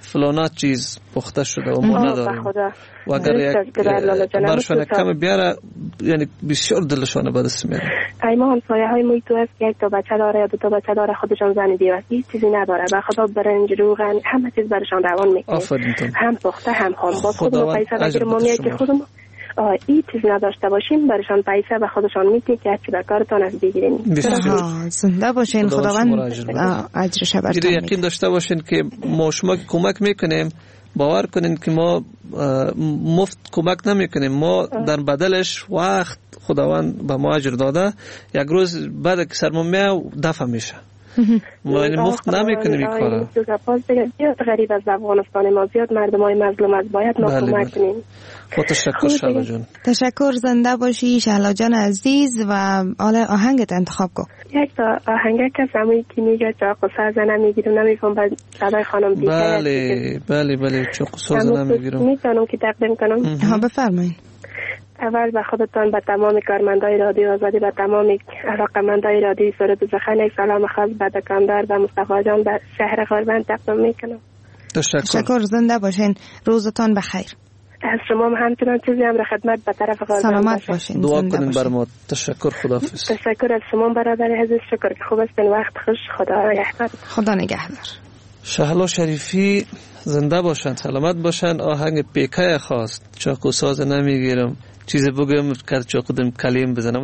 فلانا چیز پخته شده و ما نداریم و اگر یک برشان کم بیاره یعنی بسیار دلشان به دست میاره.
ای ما همسایه های موی تو است که یک تا بچه داره یا دو تا بچه داره خودشان زن بیوستی چیزی نداره و خدا برنج روغن همه چیز برشان روان میکنه، هم پخته هم خام. با خودمون پیسه بگیر ما میگه که خودمون این چیز نداشته باشیم برشان پیسه به خودشان میتید که هرچی به کارتان از بگیرین.
زنده باشین، خداوند اجرش برتون
میده. یقین داشته باشین که ما شما که کمک میکنیم باور کنین که ما مفت کمک نمیکنیم، ما در بدلش وقت خداوند به ما اجر داده. یک روز بعد که سرمون میاد دفع میشه. ما این مفت نمیکنیم این کارا.
زیاد غریب از افغانستان ما، زیاد مردم های مظلوم از باید ما کمک کنیم.
خود تشکر شهلا جان.
تشکر، زنده باشی شهلا جان عزیز. و حالا آهنگت انتخاب کن.
یک تا آهنگ که سموی که میگه چاقو سازه نمیگیرم نمیفهم بعد صدای خانم دیگه.
بله بله بله چاقو سازه نمیگیرم.
میتونم که تقدیم کنم؟
ها بفرمایید.
اول به خودتان، به تمام کارمندای رادیو آزادی، به تمام علاقمندای رادیو سرود زخن یک سلام خاص به دکاندار و مصطفی جان به شهر غربند تقدیم میکنم.
تشکر.
تشکر، زنده باشین، روزتان بخیر.
از شما هم همچنان چیزی هم را خدمت به طرف غربند
سلامت باشین.
دعا کنین بر ما. تشکر، خداحافظ.
تشکر از شما برادر عزیز، شکر که خوب هستین. وقت خوش، خدا نگهدار.
خدا نگهدار.
شهلا شریفی زنده باشن، سلامت باشن. آهنگ پیکه خواست، چاقو ساز نمیگیرم، چیز بگم که چاقو دم کلیم بزنم.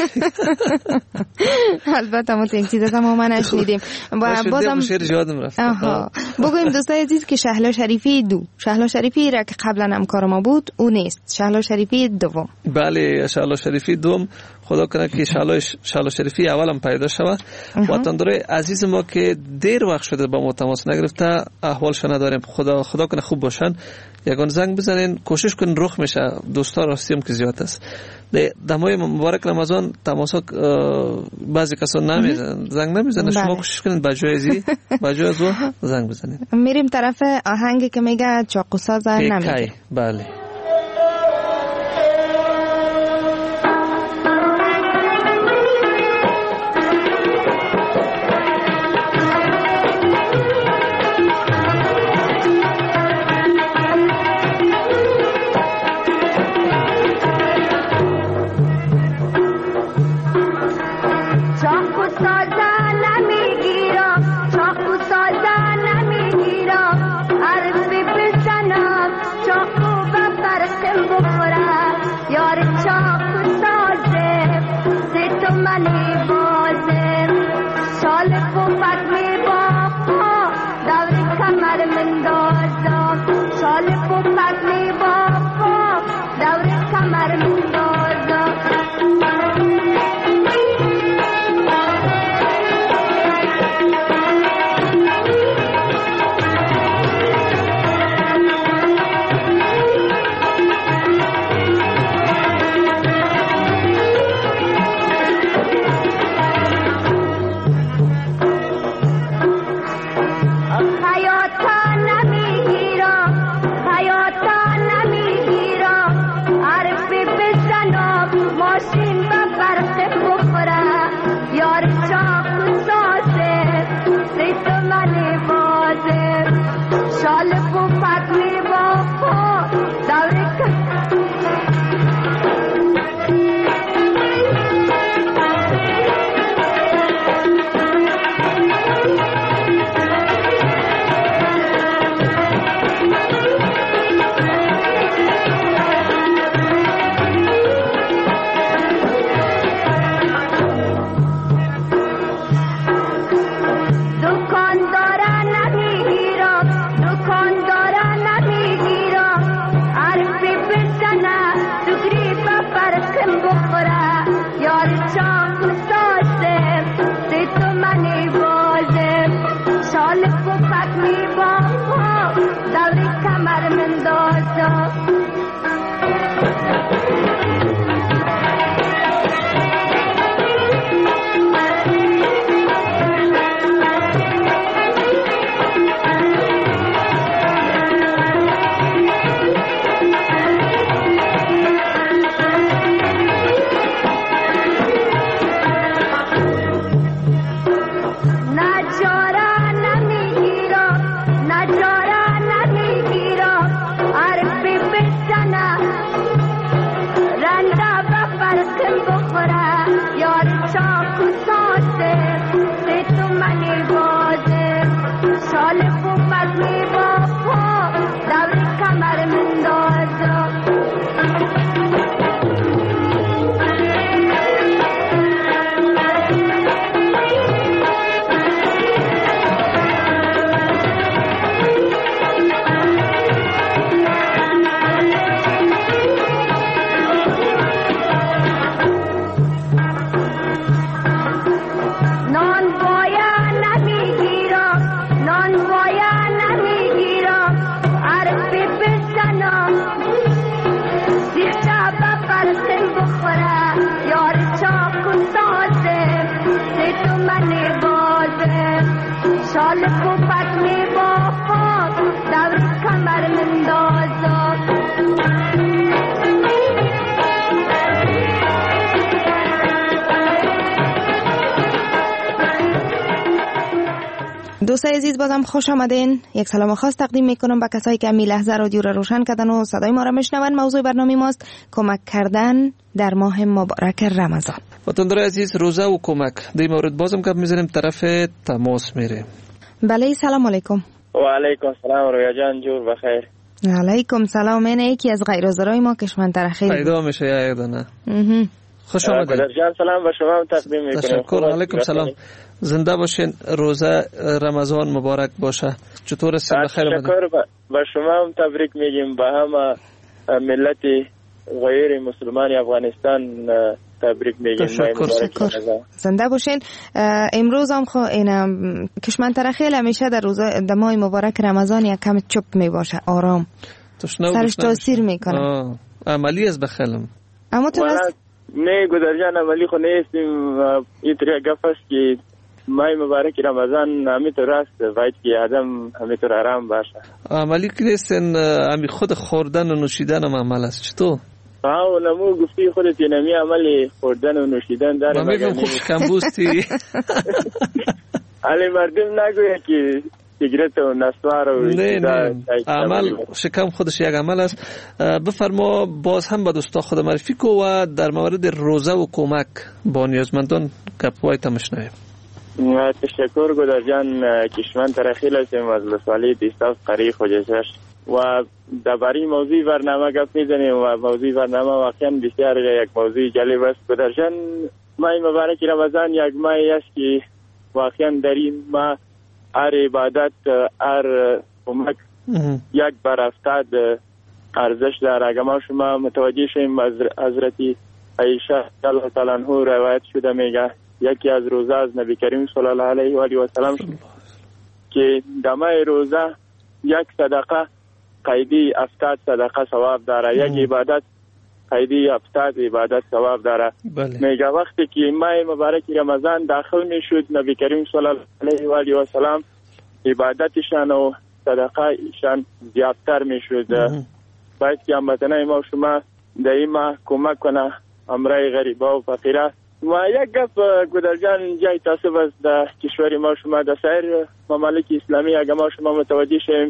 البته ما یک چیز تماما نشنیدیم.
بازم شعر یادم رفت.
آها بگویم دوستای عزیز که شهلا شریفی دو، شهلا شریفی را که قبلا همکار ما بود او نیست، شهلا شریفی دوم.
بله شهلا شریفی دوم. خدا کنه که شهلا شهلا شریفی اولم پیدا شود. وطندارای عزیز ما که دیر وقت شده با ما تماس نگرفته احوالش نداریم، خدا خدا کنه خوب باشن. یگان زنگ بزنین، کوشش کنین رخ میشه. دوستا راستیم که زیاد است. دمای مبارک رمضان تماسا بعضی کسا نمیزنن، زنگ نمیزنن. شما کوشش کنین بجایزی بجایزو زنگ بزنین.
میریم طرف آهنگی که میگه چاقو ساز نمیگیره.
بله.
سال کوپک می بافاد دور کمر مندازد
دوستای عزیز بازم خوش آمدین. یک سلام خاص تقدیم میکنم به کسایی که امی لحظه رادیو را روشن کردن و صدای ما را میشنون. موضوع برنامه ماست کمک کردن در ماه مبارک رمضان.
وطندار عزیز، روزه و کمک در مورد بازم گپ میزنیم، طرف تماس میره.
بله سلام علیکم.
و علیکم سلام رویا جان، جور بخیر.
علیکم سلام. این یکی از غیر حاضرای ما کشمن خیلی
پیدا میشه یا دانه. خوش آمدید.
جان سلام به شما تقدیم میکنم.
تشکر. علیکم سلام. زنده باشین. روزه رمضان مبارک باشه. چطور هستید؟ بخیر اومدید.
تشکر به شما هم تبریک میگیم، به همه ملت غیر مسلمان افغانستان تبریک میگیم.
تشکر. زنده باشین. امروز هم خو این کشمن ترخیل همیشه در روزه در ماه مبارک رمضان یک کم چپ میباشه، آرام. سرش تاثیر میکنه.
عملی از بخلم.
اما تو
نه گذرجان عملی خو نیستیم. این طریقه گفت است که ماه مبارک رمضان همیتون راست باید که آدم همیتون آرام باشه.
عملی که نیستن، همی خود خوردن و نوشیدن هم عمل است. چطور؟
ها و نمو گفتی خودت نمی عمل خوردن و نوشیدن داره.
من میگم خوش کمبوستی.
علی مردم نگویه که سیگرت و نسوار و
نه نه عمل شکم خودش یک عمل است. بفرما باز هم به دوستا خود معرفی کو و در مورد روزه و کمک با نیازمندان گپ‌های تمشنه.
تشکر گذر جان. کشمن ترخیل هستیم از لسوالی دیستاف قریق خوجشش و درباره موضوع برنامه گپ میزنیم و موضوع برنامه واقعا بسیار یک موضوع جالب است. گذر جان ماه مبارک رمضان یک ماهی است که واقعا در این ماه هر عبادت هر کمک یک بر افتاد ارزش داره. اگر ما شما متوجه شیم از حضرت عایشه الله تعالی عنها روایت شده میگه یکی از روزه از نبی کریم صلی الله علیه و آله و سلام که دمای روزه یک صدقه قیدی افتاد صدقه ثواب داره، یک عبادت قیدی افتاد عبادت ثواب داره. میگه وقتی که ماه مبارک رمضان داخل میشد نبی کریم صلی الله علیه و آله و سلام عبادتشان و صدقه ایشان زیادتر میشد. باید که هموطنان ما شما در این ماه کمک کنه امرای غریبا و فقیره. و یک گپ گذرجان جای تاسف است در کشور ما شما در سایر ممالک اسلامی اگر ما شما متوجه شیم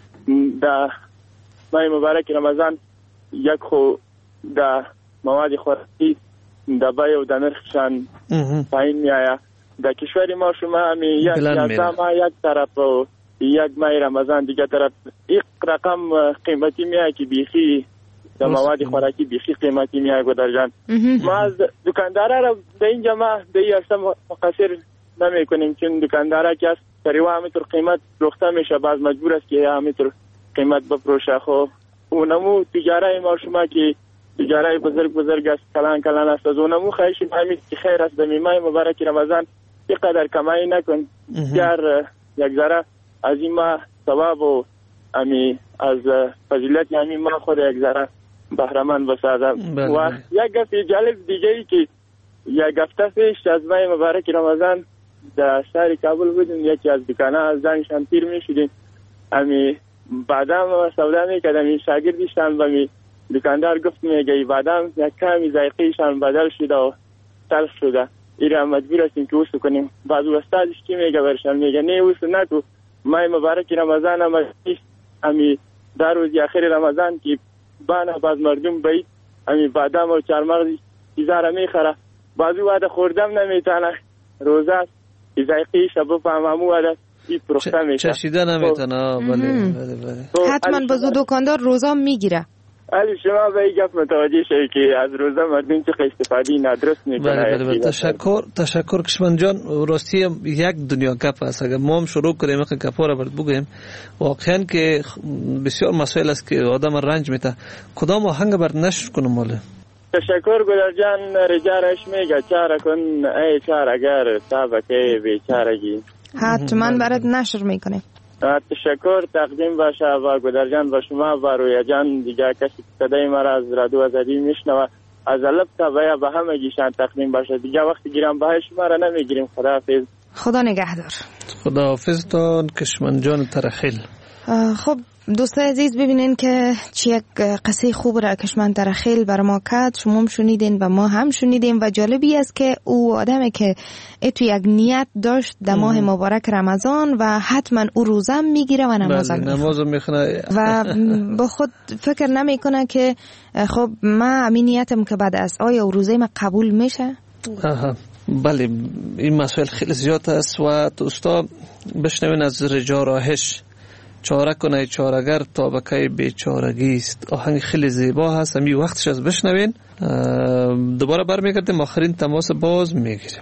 در ماه مبارک رمضان یک خو در مواد خوراکی در بای و در نرخشان پایین می آید. در کشور ما شما همی یک یازده یک طرف و یک ماه رمضان دیگه طرف یک رقم قیمتی می آید که بیخی در مواد خوراکی بیخی قیمتی می آید گذرجان. ما از دکانداره را در اینجا ما در این اصلا مقصر نمی کنیم چون دکانداره که است تریوه همیتر قیمت رخته میشه، باز مجبور است که همیتر قیمت بپروشه. خب اونمو تجاره ما شما که تجاره بزرگ بزرگ است کلان کلان است، از اونمو خواهشیم همین که خیر است در ماه مبارک رمضان اینقدر کمایی نکن گر یک ذره از این ماه ثواب و امی از فضیلت همین ماه خود یک ذره بهره‌مند بسازم. و یک گپ جالب دیگه ای که یک هفته پیش از ماه مبارک رمضان در شهر کابل بودیم، یکی از دکانه از زنگشان تیر می شدیم، امی بادام سودا می کردم، این شاگردیشان و می دکاندار گفت میگه بادام یک کمی ذائقه‌شان بدل شده و تلخ شده، ایرا مجبور هستیم که وسو کنیم. بعض استادش کی میگه برشان میگه نه وسو نکو، ماه مبارک رمضان هم امی در روز اخر رمضان که بانه باز مردم باید امی بادام و چارمغز چیزا میخره، بعضی وعده خوردم نمیتونه، روزه ذائقه‌اش بفهمم وعده این پروخته میشه،
چشیده نمیتونه. بله بله بله.
حتما بازو دکاندار روزه میگیره.
علی شما به این گپ متوجه شوید که از روزه مردم چه استفاده نادرست میکنه.
بله بله بله. تشکر تشکر کشمن جان. راستی یک دنیا گپ است. اگر ما هم شروع کنیم این گپا رو برد بگیم واقعا که بسیار مسائل است که آدم رنج میده. کدام آهنگ برد نشر کنم ماله؟
تشکر گلر جان. رجارش میگه چاره کن ای چاره‌گر تابکه بیچارگی.
حتما برات نشر میکنه.
تشکر تقدیم باشه و گدر جان و شما و رویا جان دیگه کسی صدای ما را از رادیو آزادی میشنوه از الب تا بیا به همه گیشان تقدیم باشه. دیگه وقتی گیرم بهای شما را نمیگیریم. خداحافظ.
خدا نگهدار.
خدا حافظتان کشمن جان ترخیل.
خب دوستای عزیز ببینین که چی یک قصه خوب را کشمن ترخیل بر ما کرد. شما هم شنیدین و ما هم شنیدیم و جالبی است که او آدمی که تو یک نیت داشت در ماه مبارک رمضان و حتما او روزه میگیره و نماز
هم میخونه
و با خود فکر نمیکنه که خب من همین نیتم که بعد از آیا روزه ما قبول میشه.
آها بله این مسئله خیلی زیاد است و دوستا بشنوین از رجا راهش چاره کنه چاره‌گر تا بکای بیچارگی است. آهنگ خیلی زیبا هست، همین وقتش از بشنوین. دوباره برمیگردیم آخرین تماس باز میگیریم.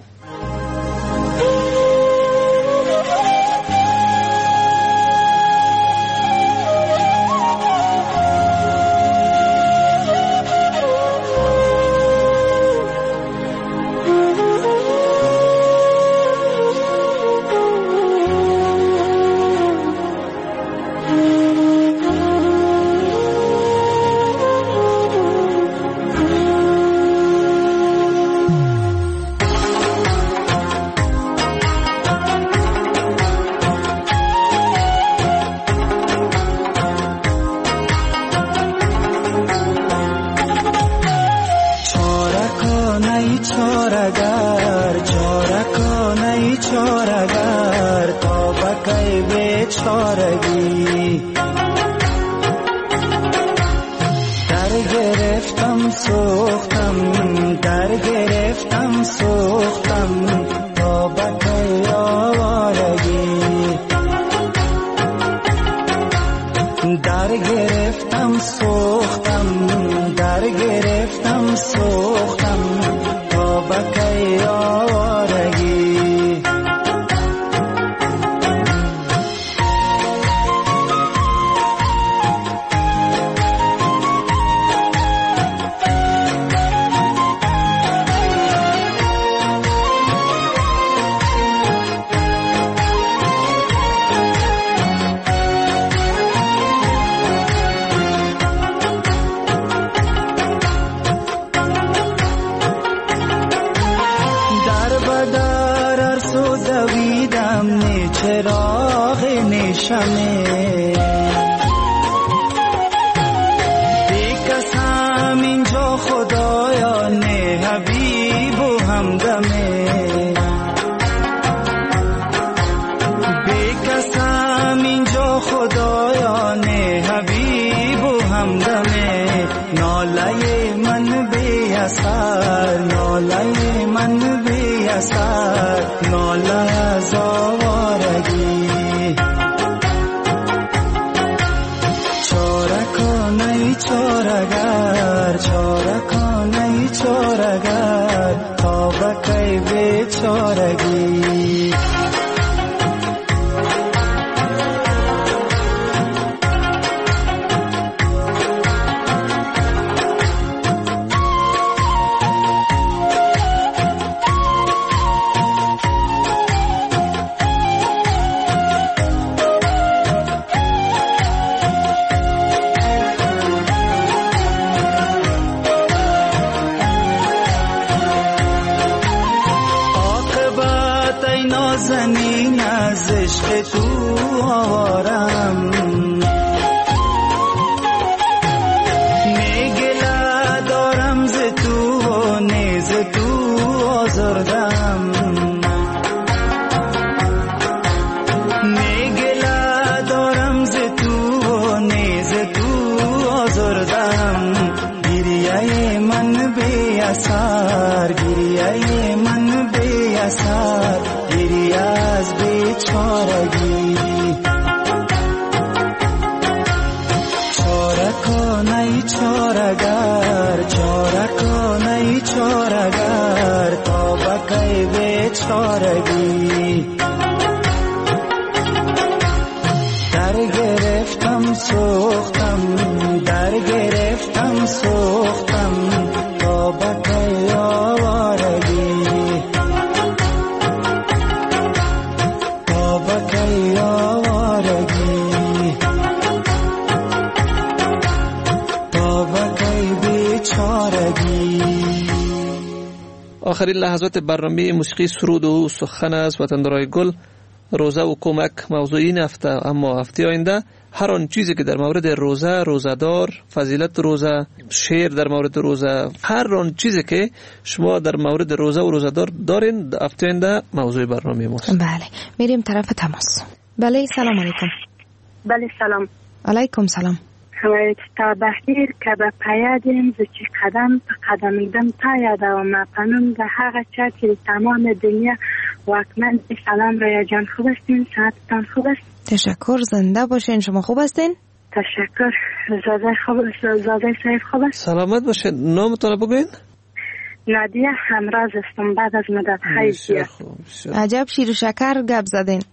آخرین لحظات برنامه موسیقی سرود و سخن از وطندارای گل، روزه و کمک موضوع این هفته. اما هفته آینده هر آن چیزی که در مورد روزه، روزدار، فضیلت روزه، شعر در مورد روزه، هر آن چیزی که شما در مورد روزه و روزدار دارین، هفته آینده موضوع برنامه ماست.
بله، میریم طرف تماس. بله، سلام علیکم.
بله سلام.
علیکم سلام.
تا بخیر که به پیادیم زچی قدم په قدم ایدم تا یادم پنم ده هغه چا چې تمام دنیا واکمن سلام ریا جان، خوب هستین؟ ساعتتان خوب است؟
تشکر، زنده باشین. شما خوب هستین؟
تشکر. زاده خوب زاده صاحب خوب است؟
سلامت باشین. نامتون بگوین؟
نادیه همراز استم بعد از مدت خیلی.
عجب شیر و شکر گپ زدین.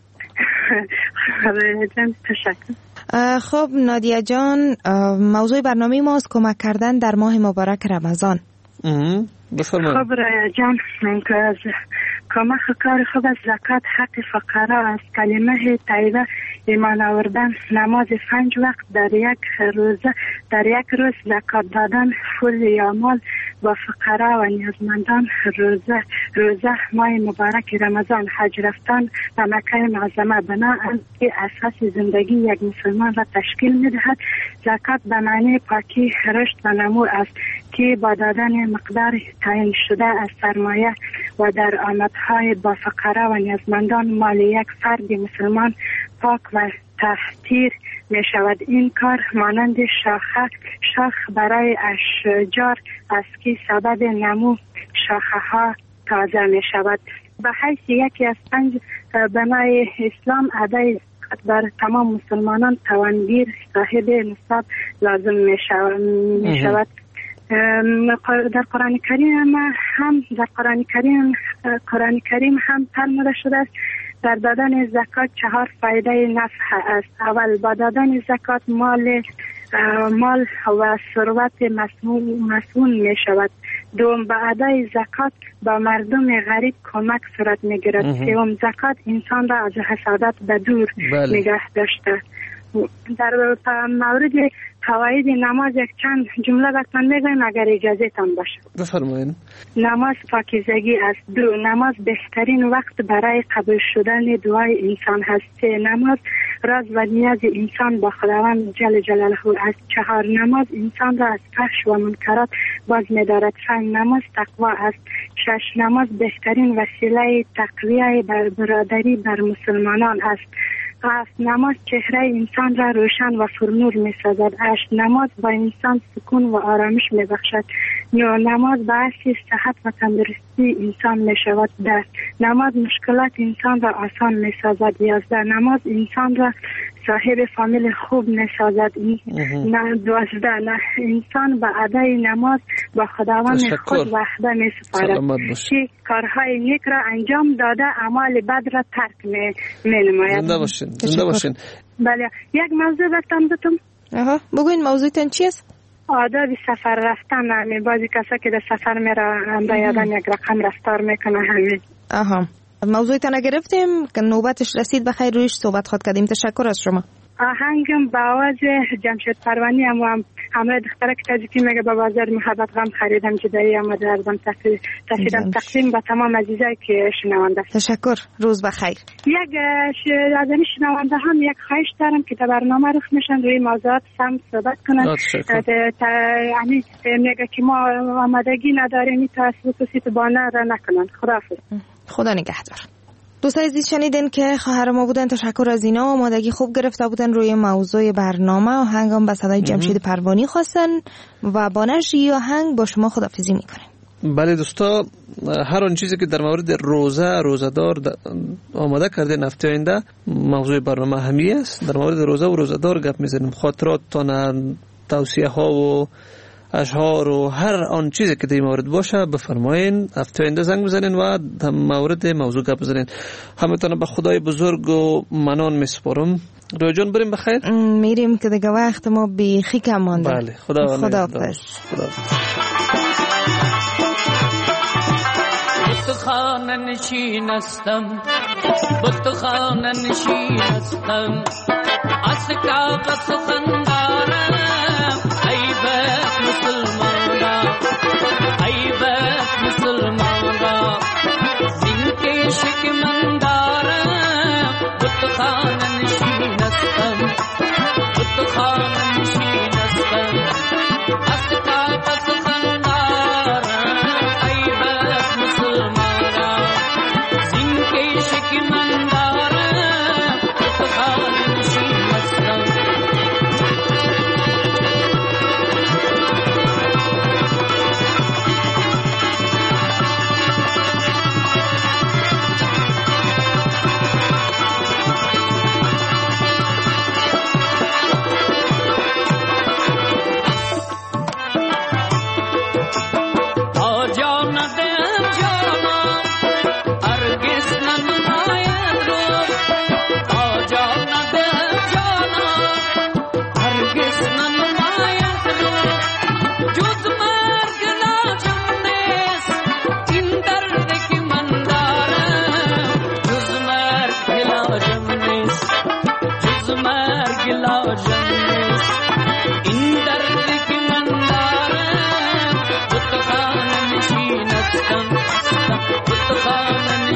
جان تشکر.
خب نادیه جان، موضوع برنامه ماست کمک کردن در ماه مبارک رمضان.
بفرمایید.
خب ریا جان، کمک کار خوب از زکات حق فقرا است. کلمه طیبه، ایمان آوردن، نماز پنج وقت در یک روزه در یک روز، زکات دادن، فول یا مال با فقرا و نیازمندان، روزه روزه ماه مبارک رمضان، حج رفتن و مکه معظمه بناهن که اساس زندگی یک مسلمان را تشکیل می‌دهد. زکات به معنی پاکی، رشد و نمو است که با دادن مقدار تعیین شده از سرمایه و در آمدهای با فقرا و نیازمندان مال یک فرد مسلمان پاک و تطهیر می شود. این کار مانند شاخه شاخ برای اشجار است که سبب نمو شاخه ها تازه می شود. به حیث یکی از پنج بنای اسلام ادای بر تمام مسلمانان توانگیر صاحب نصاب لازم می شود. در قرآن کریم هم در قرآن کریم قرآن کریم هم فرموده شده است در دادن زکات چهار فایده نفع است. اول، با دادن زکات مال مال و ثروت مسئول می شود. دوم، با ادای زکات با مردم غریب کمک صورت می گیرد. سوم، زکات انسان را از حسادت به دور نگه داشته. در مورد فواید نماز یک چند جمله براتون میگم اگر اجازه تان باشه.
بفرمایید.
نماز پاکیزگی است. دو، نماز بهترین وقت برای قبول شدن دعای انسان هست. سه، نماز راز و نیاز انسان با خداوند جل جلاله است. چهار، نماز انسان را از فحش و منکرات باز می‌دارد. پنج، نماز تقوا است. شش، نماز بهترین وسیله تقویه بر برادری بر مسلمانان است. هفت، نماز چهره انسان را روشن و پرنور می سازد. هشت، نماز با انسان سکون و آرامش می بخشد. نه، نماز باعث صحت و تندرستی انسان می شود. ده، نماز مشکلات انسان را آسان می سازد. یازده، نماز انسان را صاحب فامیل خوب می سازد. نه، دوازده، نه انسان با ادای نماز با خداوند خود وحده می سپارد که کارهای نیک را انجام داده اعمال بد را ترک می نماید.
زنده باشین. زنده باشین.
بله، یک موضوع براتون بتم.
آها، بگوین موضوعتون چی است؟
آداب سفر رفتن. همین بعضی کسا که در سفر میره اندر یادن یک رقم رفتار میکنه همین.
آها، موضوعتون گرفتیم که نوبتش رسید بخیر رویش صحبت خود کردیم. تشکر از شما.
آهنگم با آواز جمشید پروانی هم هم همراه دختره که تاجیکی میگه با بازار محبت غم خریدم جدایی آمده ارزم تفیدم تقسیم با تمام عزیزایی که شنونده.
تشکر، روز بخیر.
یک از این شنونده هم یک خواهش دارم که تا برنامه رخ میشن روی موضوعات سم صحبت کنن. یعنی میگه که ما آمادگی نداریم این توسط کسی بانه را نکنن. خداحافظ.
خدا نگهدار. دوستان عزیز شنیدین که خواهر ما بودن. تشکر از اینا. آمادگی خوب گرفته بودن روی موضوع برنامه. آهنگام به صدای جمشید پروانی خواستن و با نشری آهنگ با شما خداحافظی میکنیم.
بله دوستا، هر آن چیزی که در مورد روزه روزدار آماده کرده هفته آینده موضوع برنامه همی است. در مورد روزه و روزدار گپ میزنیم. خاطراتتان، توصیه ها و اشعار و هر آن چیزی که در مورد باشه بفرمایین. هفته آینده زنگ بزنین و در مورد موضوع گپ بزنین. همتون به خدای بزرگ و منان میسپارم. روی جان بریم بخیر.
میریم که دیگه وقت ما بیخی کم مانده.
بله، خدا
خداحافظ.
بتخانه نشین استم، بتخانه نشین استم، از کعبه سخن دارم. عیبت مسلمان را، عیبت مسلمان را، بتخانه نشینستم بتخانه نشینستم اسقا بس خندارم ایبت مسلمانم زین کشک من دارم بتخانه نشینستم بتخانه